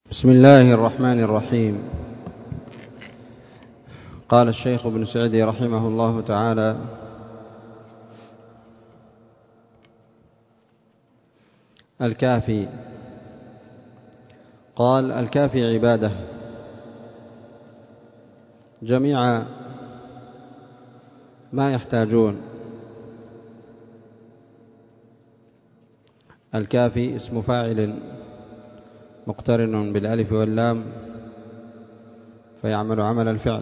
بسم الله الرحمن الرحيم. قال الشيخ ابن سعدي رحمه الله تعالى: الكافي. قال: الكافي عباده جميع ما يحتاجون. الكافي اسم فاعل مقترن بالالف واللام فيعمل عمل الفعل،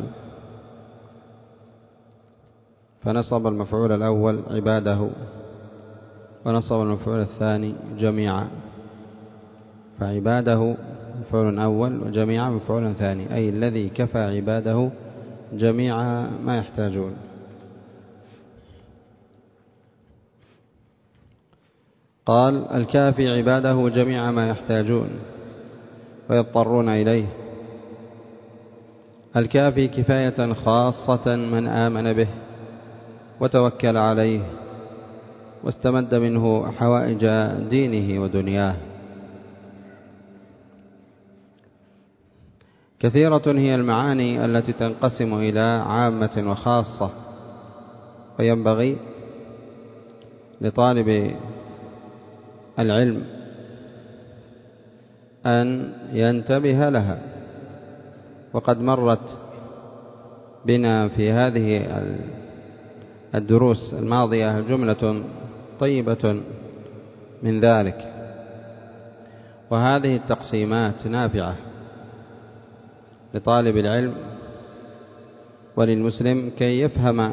فنصب المفعول الأول عباده ونصب المفعول الثاني جميعا، فعباده مفعول أول وجميعا مفعول ثاني، أي الذي كفى عباده جميع ما يحتاجون. قال: الكافي عباده جميع ما يحتاجون ويضطرون إليه. الكافي كفاية خاصة من آمن به وتوكل عليه واستمد منه حوائج دينه ودنياه. كثيرة هي المعاني التي تنقسم إلى عامة وخاصة، وينبغي لطالب العلم أن ينتبه لها. وقد مرت بنا في هذه الدروس الماضية جملة طيبة من ذلك، وهذه التقسيمات نافعة لطالب العلم وللمسلم كي يفهم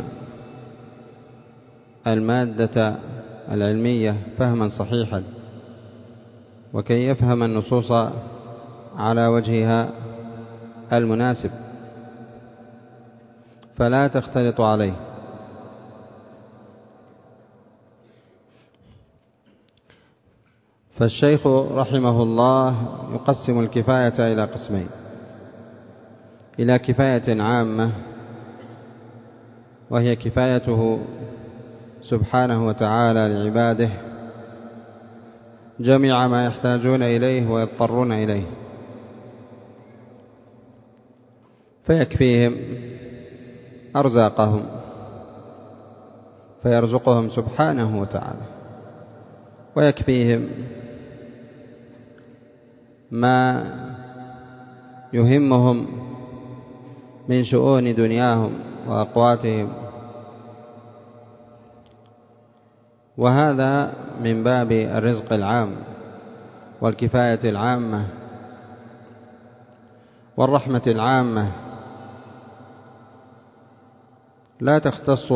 المادة العلمية فهما صحيحا، وكي يفهم النصوص على وجهها المناسب فلا تختلط عليه. فالشيخ رحمه الله يقسم الكفاية إلى قسمين: إلى كفاية عامة وهي كفايته سبحانه وتعالى لعباده جميع ما يحتاجون إليه ويضطرون إليه، فيكفيهم أرزاقهم فيرزقهم سبحانه وتعالى، ويكفيهم ما يهمهم من شؤون دنياهم وأقواتهم، وهذا من باب الرزق العام والكفاية العامة والرحمة العامة، لا تختص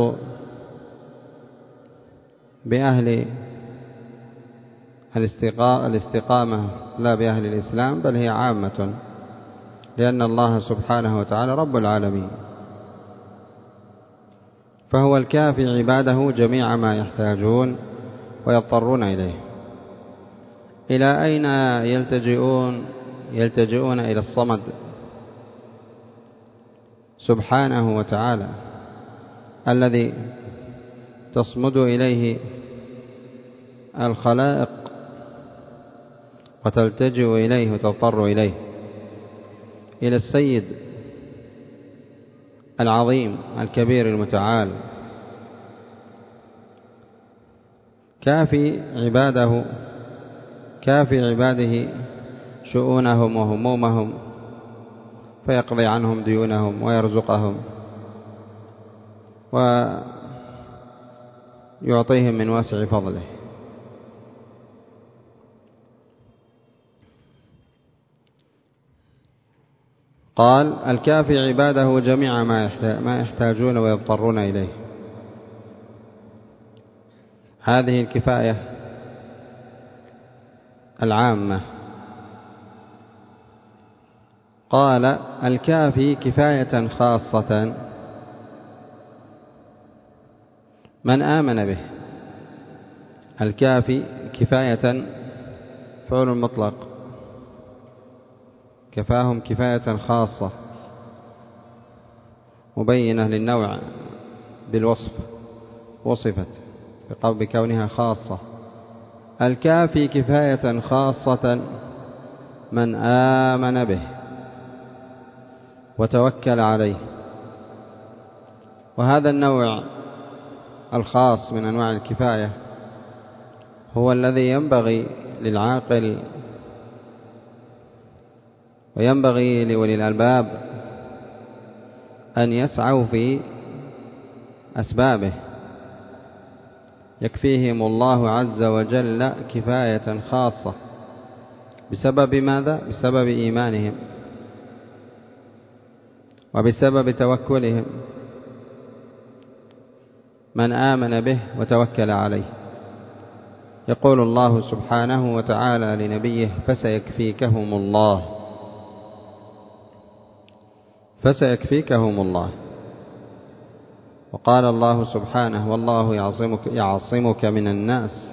بأهل الاستقامة لا بأهل الإسلام، بل هي عامة، لأن الله سبحانه وتعالى رب العالمين، فهو الكافي عباده جميع ما يحتاجون ويضطرون إليه. إلى أين يلتجئون إلى الصمد سبحانه وتعالى الذي تصمد إليه الخلائق وتلتجئ إليه وتضطر إليه، إلى السيد العظيم الكبير المتعال. كافي عباده شؤونهم وهمومهم، فيقضي عنهم ديونهم ويرزقهم ويعطيهم من واسع فضله. قال: الكافي عباده جميع ما يحتاجون ويضطرون إليه. هذه الكفاية العامة. قال: الكافي كفاية خاصة من آمن به. الكافي كفاية فعل مطلق، كفاهم كفاية خاصة مبينة للنوع بالوصف، وصفت بكونها خاصة. الكافي كفاية خاصة من آمن به وتوكل عليه. وهذا النوع الخاص من أنواع الكفاية هو الذي ينبغي للعاقل وينبغي لأولي الألباب أن يسعوا في أسبابه، يكفيهم الله عز وجل كفاية خاصة بسبب ماذا؟ بسبب إيمانهم وبسبب توكلهم. من آمن به وتوكل عليه. يقول الله سبحانه وتعالى لنبيه: فسيكفيكهم الله، فسيكفيكهم الله. وقال الله سبحانه: والله يعصمك من الناس.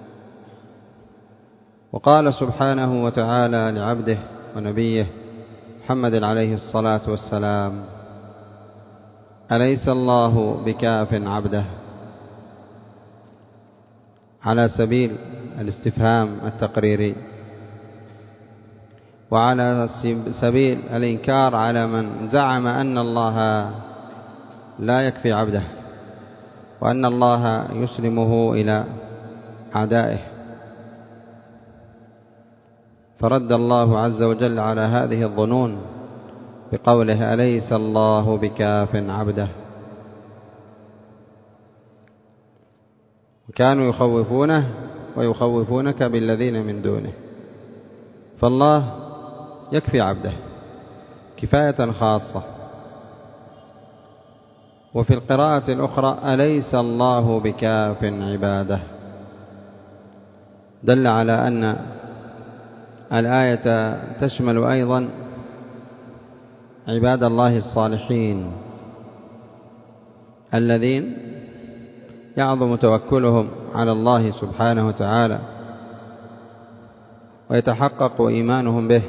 وقال سبحانه وتعالى لعبده ونبيه محمد عليه الصلاة والسلام: أليس الله بكاف عبده؟ على سبيل الاستفهام التقريري، وعلى سبيل الإنكار على من زعم أن الله لا يكفي عبده وأن الله يسلمه إلى أعدائه. فرد الله عز وجل على هذه الظنون بقوله: أليس الله بكاف عبده. وكانوا يخوفونه ويخوفونك بالذين من دونه، فالله يكفي عبده كفاية خاصة. وفي القراءة الأخرى: أليس الله بكاف عباده، دل على أن الآية تشمل أيضا عباد الله الصالحين الذين يعظم توكلهم على الله سبحانه وتعالى ويتحقق إيمانهم به.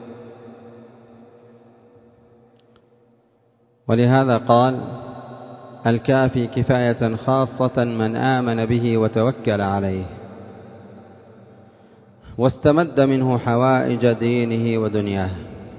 ولهذا قال: الكافي كفاية خاصة من آمن به وتوكل عليه واستمد منه حوائج دينه ودنياه.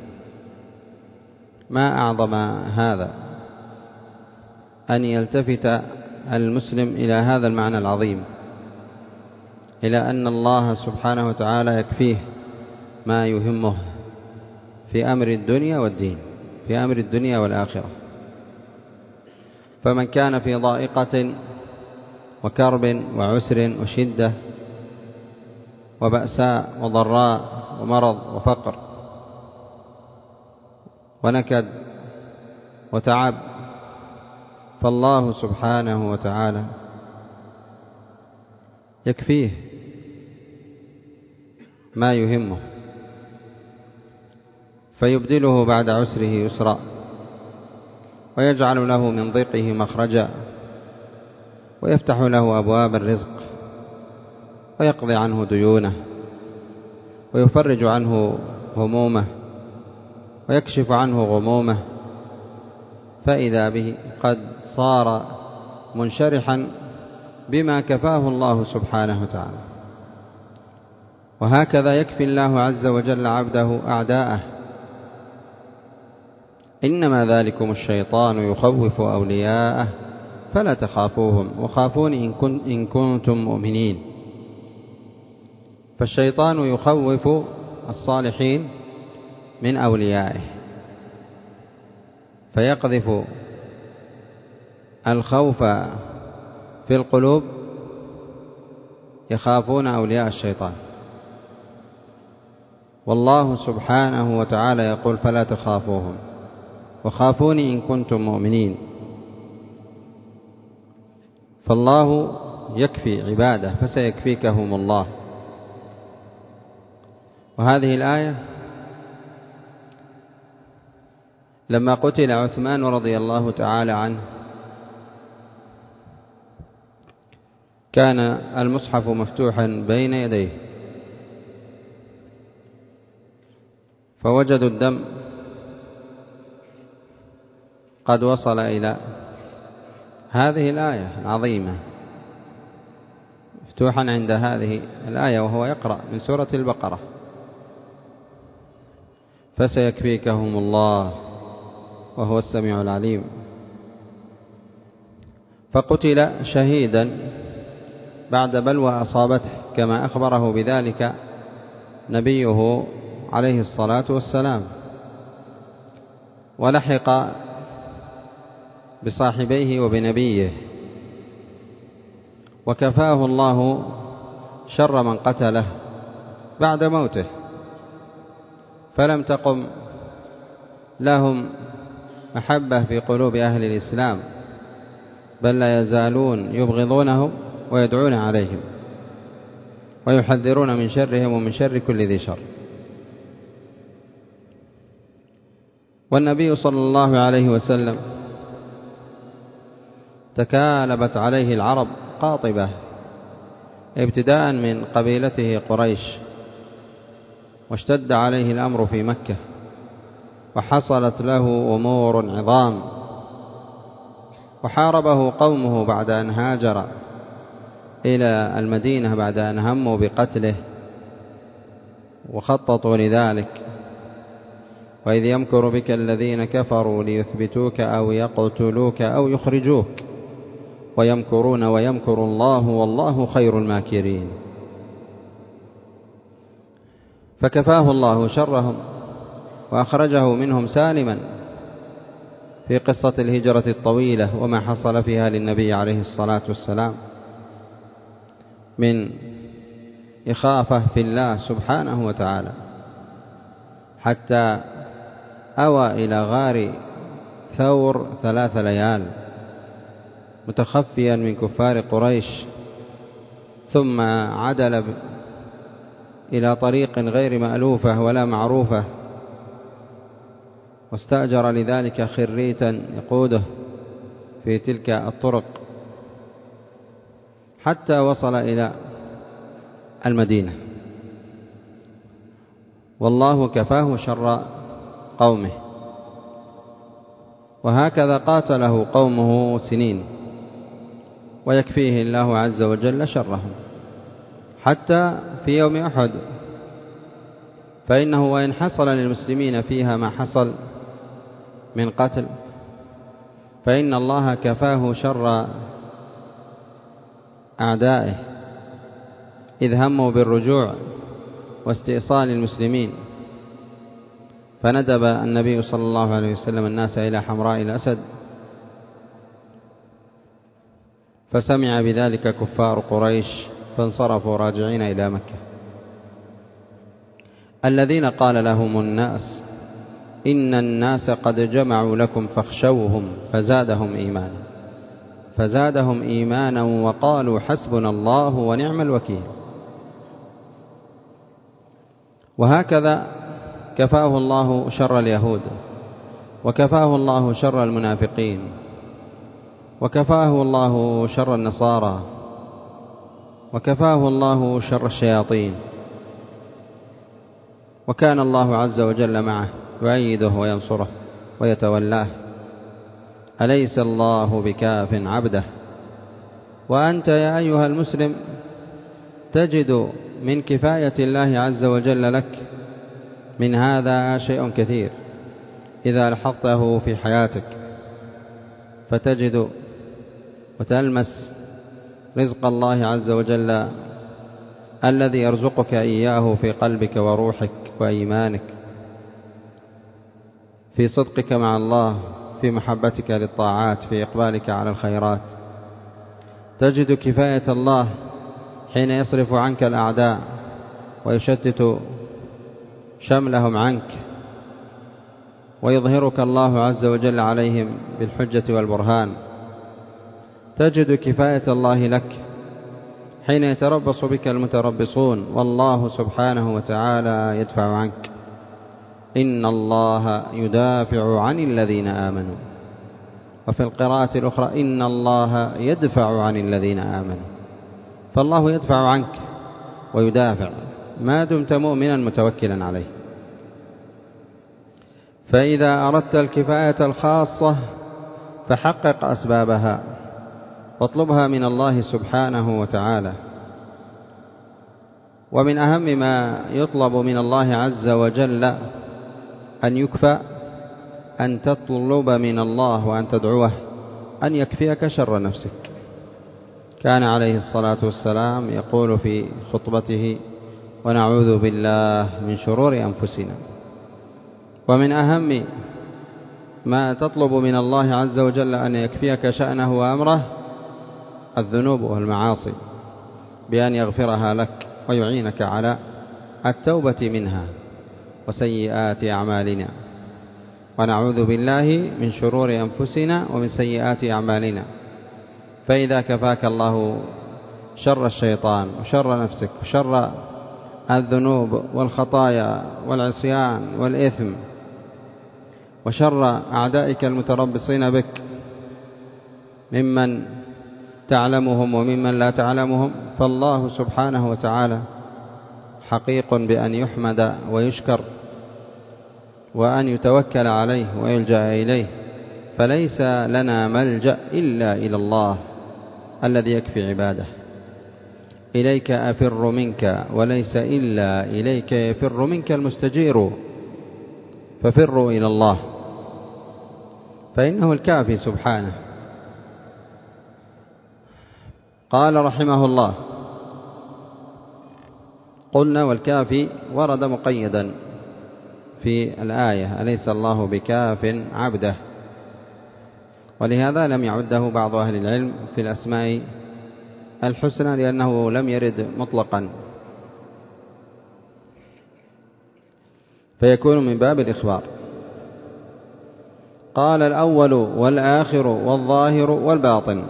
ما أعظم هذا، أن يلتفت المسلم إلى هذا المعنى العظيم، إلى أن الله سبحانه وتعالى يكفيه ما يهمه في أمر الدنيا والدين، في أمر الدنيا والآخرة. فمن كان في ضائقة وكرب وعسر وشدة وبأساء وضراء ومرض وفقر ونكد وتعب، فالله سبحانه وتعالى يكفيه ما يهمه، فيبدله بعد عسره يسرا، ويجعل له من ضيقه مخرجا، ويفتح له أبواب الرزق، ويقضي عنه ديونه، ويفرج عنه همومه، ويكشف عنه غمومه، فإذا به قد صار منشرحا بما كفاه الله سبحانه وتعالى. وهكذا يكفي الله عز وجل عبده أعداءه. إنما ذلكم الشيطان يخوف أولياءه فلا تخافوهم وخافوني إن كنتم مؤمنين. فالشيطان يخوف الصالحين من أوليائه، فيقذف الخوف في القلوب، يخافون أولياء الشيطان. والله سبحانه وتعالى يقول: فلا تخافوهم وخافوني إن كنتم مؤمنين. فالله يكفي عباده، فسيكفيكهم الله. وهذه الآية لما قتل عثمان رضي الله تعالى عنه، كان المصحف مفتوحا بين يديه، فوجدوا الدم قد وصل إلى هذه الآية العظيمة، مفتوحا عند هذه الآية وهو يقرأ من سورة البقرة. فسيكفيكهم الله وهو السميع العليم. فقتل شهيدا بعد بلوى أصابته كما أخبره بذلك نبيه عليه الصلاة والسلام، ولحق بصاحبيه وبنبيه، وكفاه الله شر من قتله بعد موته، فلم تقم لهم محبة في قلوب أهل الإسلام، بل لا يزالون يبغضونهم ويدعون عليهم ويحذرون من شرهم ومن شر كل ذي شر. والنبي صلى الله عليه وسلم تكالبت عليه العرب قاطبة، ابتداء من قبيلته قريش، واشتد عليه الأمر في مكة، وحصلت له أمور عظام، وحاربه قومه بعد أن هاجر إلى المدينة بعد أن هموا بقتله وخططوا لذلك. وإذ يمكر بك الذين كفروا ليثبتوك أو يقتلوك أو يخرجوك ويمكرون ويمكر الله والله خير الماكرين. فكفاه الله شرهم وأخرجه منهم سالما في قصة الهجرة الطويلة وما حصل فيها للنبي عليه الصلاة والسلام من إخافة في الله سبحانه وتعالى، حتى أوى إلى غار ثور 3 ليال متخفيا من كفار قريش، ثم عدل إلى طريق غير مألوفة ولا معروفة، واستأجر لذلك خريتا يقوده في تلك الطرق حتى وصل إلى المدينة، والله كفاه شر قومه. وهكذا قاتله قومه سنين ويكفيه الله عز وجل شرهم، حتى في يوم أحد، فإنه وإن حصل للمسلمين فيها ما حصل من قتل، فإن الله كفاه شر أعدائه إذ هموا بالرجوع واستئصال المسلمين، فندب النبي صلى الله عليه وسلم الناس إلى حمراء الأسد، فسمع بذلك كفار قريش فانصرفوا راجعين إلى مكة. الذين قال لهم الناس إن الناس قد جمعوا لكم فاخشوهم فزادهم إيمانا وقالوا حسبنا الله ونعم الوكيل. وهكذا كفاه الله شر اليهود، وكفاه الله شر المنافقين، وكفاه الله شر النصارى، وكفاه الله شر الشياطين، وكان الله عز وجل معه يؤيده وينصره ويتولاه. أليس الله بكاف عبده؟ وأنت يا أيها المسلم تجد من كفاية الله عز وجل لك من هذا شيء كثير إذا لاحظته في حياتك، فتجد وتلمس رزق الله عز وجل الذي يرزقك إياه في قلبك وروحك وإيمانك، في صدقك مع الله، في محبتك للطاعات، في إقبالك على الخيرات. تجد كفاية الله حين يصرف عنك الأعداء ويشتت شملهم عنك، ويظهرك الله عز وجل عليهم بالحجة والبرهان. تجد كفاية الله لك حين يتربص بك المتربصون والله سبحانه وتعالى يدفع عنك. إن الله يدافع عن الذين آمنوا، وفي القراءة الأخرى إن الله يدفع عن الذين آمنوا، فالله يدفع عنك ويدافع ما دمت مؤمنا متوكلا عليه. فإذا أردت الكفاية الخاصة فحقق أسبابها واطلبها من الله سبحانه وتعالى. ومن أهم ما يطلب من الله عز وجل أن يكفى أن تطلب من الله وأن تدعوه أن يكفيك شر نفسك. كان عليه الصلاة والسلام يقول في خطبته: ونعوذ بالله من شرور أنفسنا. ومن أهم ما تطلب من الله عز وجل أن يكفيك شأنه وأمره الذنوب والمعاصي، بأن يغفرها لك ويعينك على التوبة منها وسيئات أعمالنا. ونعوذ بالله من شرور أنفسنا ومن سيئات أعمالنا. فإذا كفاك الله شر الشيطان وشر نفسك وشر الذنوب والخطايا والعصيان والإثم وشر أعدائك المتربصين بك ممن تعلمهم وممن لا تعلمهم، فالله سبحانه وتعالى حقيق بأن يحمد ويشكر وأن يتوكل عليه ويلجأ إليه، فليس لنا ملجأ إلا إلى الله الذي يكفي عباده. إليك أفر منك وليس إلا إليك يفر منك المستجير، ففروا إلى الله فإنه الكافي سبحانه. قال رحمه الله: قلنا والكافي ورد مقيدا في الآية: أليس الله بكاف عبده، ولهذا لم يعده بعض أهل العلم في الأسماء الحسنى لأنه لم يرد مطلقا، فيكون من باب الإخبار. قال: الأول والآخر والظاهر والباطن.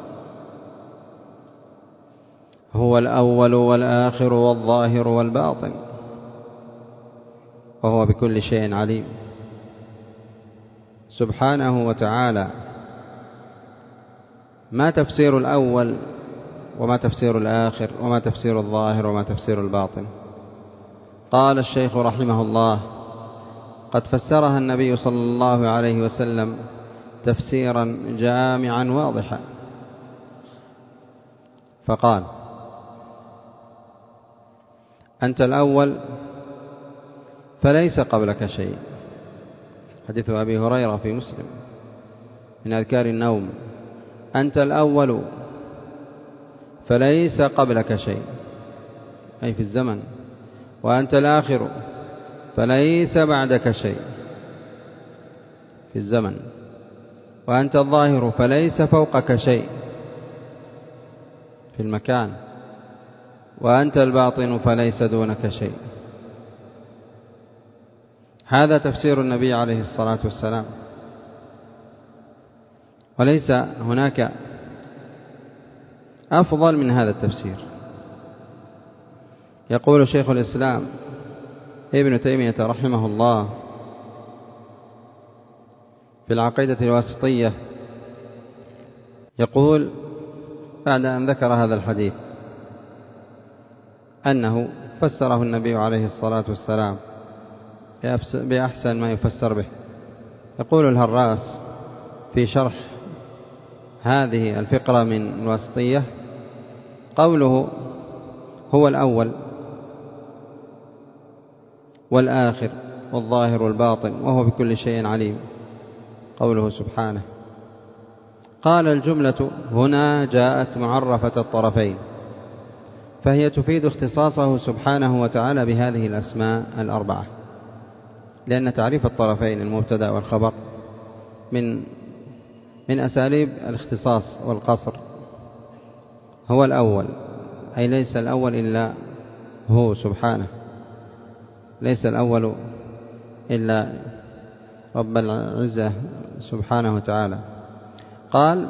هو الأول والآخر والظاهر والباطن، وهو بكل شيء عليم سبحانه وتعالى. ما تفسير الأول وما تفسير الآخر وما تفسير الظاهر وما تفسير الباطن؟ قال الشيخ رحمه الله: قد فسرها النبي صلى الله عليه وسلم تفسيرا جامعا واضحا، فقال: أنت الأول فليس قبلك شيء. حديث أبي هريرة في مسلم من أذكار النوم: أنت الأول فليس قبلك شيء، أي في الزمن. وأنت الآخر فليس بعدك شيء في الزمن. وأنت الظاهر فليس فوقك شيء في المكان. وأنت الباطن فليس دونك شيء. هذا تفسير النبي عليه الصلاة والسلام، وليس هناك أفضل من هذا التفسير. يقول شيخ الإسلام ابن تيمية رحمه الله في العقيدة الواسطية، يقول بعد أن ذكر هذا الحديث أنه فسره النبي عليه الصلاة والسلام بأحسن ما يفسر به. يقول الهراس في شرح هذه الفقرة من الواسطية: قوله هو الأول والآخر والظاهر والباطن وهو بكل شيء عليم، قوله سبحانه. قال: الجملة هنا جاءت معرفة الطرفين، فهي تفيد اختصاصه سبحانه وتعالى بهذه الأسماء الأربعة، لأن تعريف الطرفين المبتدأ والخبر من أساليب الاختصاص والقصر. هو الأول أي ليس الأول إلا هو سبحانه، ليس الأول إلا رب العزة سبحانه وتعالى. قال: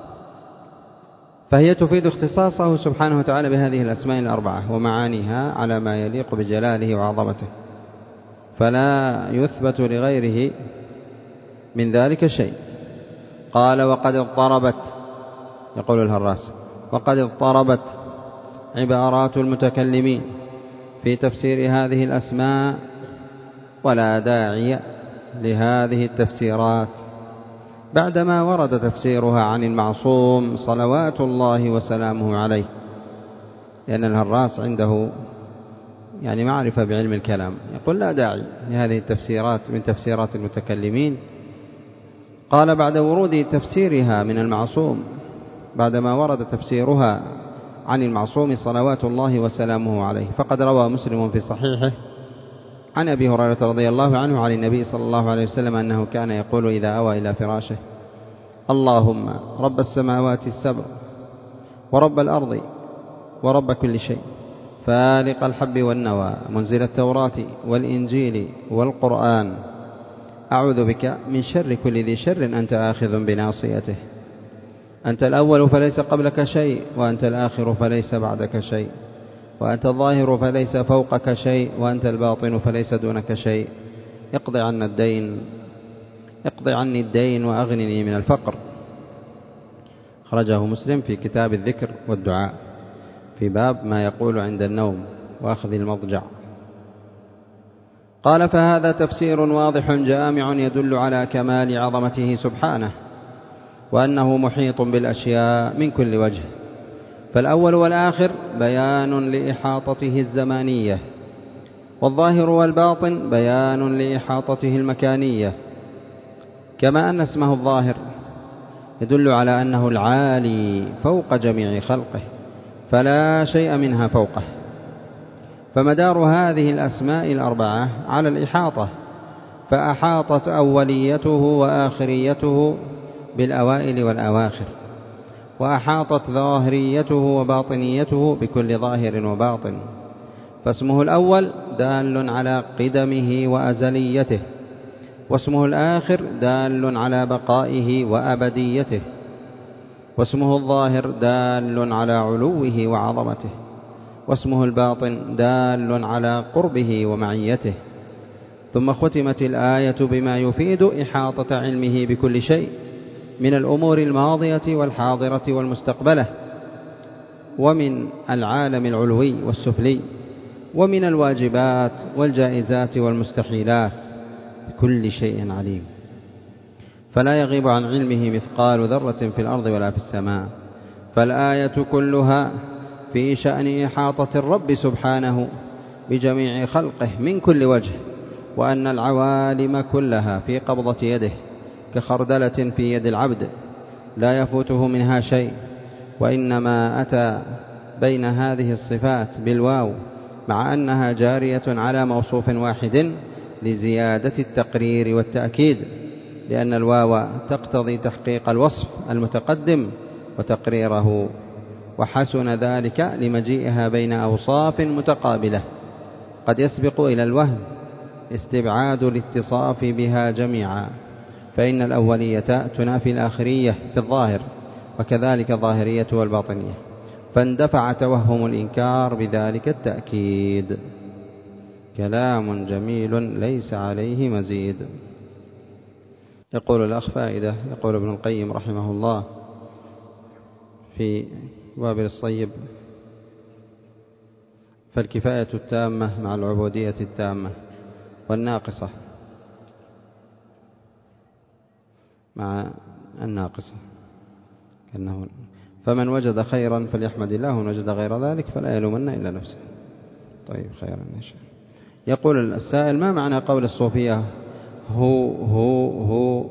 فهي تفيد اختصاصه سبحانه وتعالى بهذه الأسماء الأربعة ومعانيها على ما يليق بجلاله وعظمته، فلا يثبت لغيره من ذلك شيء. قال: وقد اضطربت، يقول الهراس، وقد اضطربت عبارات المتكلمين في تفسير هذه الأسماء، ولا داعي لهذه التفسيرات بعدما ورد تفسيرها عن المعصوم صلوات الله وسلامه عليه، لأن الهراس عنده يعني معرفة بعلم الكلام. يقول لا داعي لهذه التفسيرات من تفسيرات المتكلمين. قال بعد ورود تفسيرها من المعصوم، بعدما ورد تفسيرها عن المعصوم صلوات الله وسلامه عليه، فقد روى مسلم في صحيحه عن أبي هريرة رضي الله عنه عن النبي صلى الله عليه وسلم أنه كان يقول إذا أوى إلى فراشه: اللهم رب السماوات السبع ورب الأرض ورب كل شيء، فالق الحب والنوى، منزل التوراة والإنجيل والقرآن، أعوذ بك من شر كل ذي شر أنت آخذ بناصيته، أنت الأول فليس قبلك شيء، وأنت الآخر فليس بعدك شيء، وأنت الظاهر فليس فوقك شيء، وأنت الباطن فليس دونك شيء، اقض عني الدين وأغنني من الفقر. خرجه مسلم في كتاب الذكر والدعاء في باب ما يقول عند النوم وأخذ المضجع. قال: فهذا تفسير واضح جامع يدل على كمال عظمته سبحانه، وأنه محيط بالأشياء من كل وجه. فالأول والآخر بيان لإحاطته الزمانية، والظاهر والباطن بيان لإحاطته المكانية، كما أن اسمه الظاهر يدل على أنه العالي فوق جميع خلقه، فلا شيء منها فوقه. فمدار هذه الأسماء الأربعة على الإحاطة، فأحاطت أوليته وآخريته بالأوائل والأواخر، وأحاطت ظاهريته وباطنيته بكل ظاهر وباطن. فاسمه الأول دال على قدمه وأزليته، واسمه الآخر دال على بقائه وأبديته، واسمه الظاهر دال على علوه وعظمته، واسمه الباطن دال على قربه ومعيته. ثم ختمت الآية بما يفيد إحاطة علمه بكل شيء من الأمور الماضية والحاضرة والمستقبلة، ومن العالم العلوي والسفلي، ومن الواجبات والجائزات والمستحيلات، بكل شيء عليم. فلا يغيب عن علمه مثقال ذرة في الأرض ولا في السماء. فالآية كلها في شأن إحاطة الرب سبحانه بجميع خلقه من كل وجه، وأن العوالم كلها في قبضة يده كخردلة في يد العبد لا يفوته منها شيء. وإنما أتى بين هذه الصفات بالواو مع أنها جارية على موصوف واحد لزيادة التقرير والتأكيد، لأن الواو تقتضي تحقيق الوصف المتقدم وتقريره، وحسن ذلك لمجيئها بين أوصاف متقابلة قد يسبق إلى الوهم استبعاد الاتصاف بها جميعا، فإن الأولية تنافي الآخرية في الظاهر، وكذلك الظاهرية والباطنية، فاندفع توهم الإنكار بذلك التأكيد. كلام جميل ليس عليه مزيد. يقول الأخ فائدة، يقول ابن القيم رحمه الله في وابل الصيب: فالكفاية التامة مع العبودية التامة، والناقصة مع الناقصة، فمن وجد خيرا فليحمد الله، ومن وجد غير ذلك فلا يلومن إلا نفسه. طيب، خيرا إن شاء الله. يقول السائل: ما معنى قول الصوفية هو؟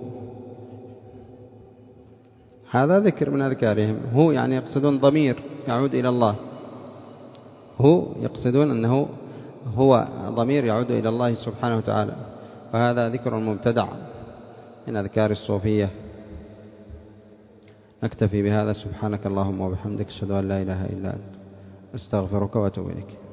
هذا ذكر من أذكارهم. هو يعني يقصدون ضمير يعود إلى الله، هو يقصدون أنه هو ضمير يعود إلى الله سبحانه وتعالى، وهذا ذكر مبتدع من أذكار الصوفية. نكتفي بهذا. سبحانك اللهم وبحمدك، أشهد أن لا إله إلا أنت، أستغفرك وأتوب إليك.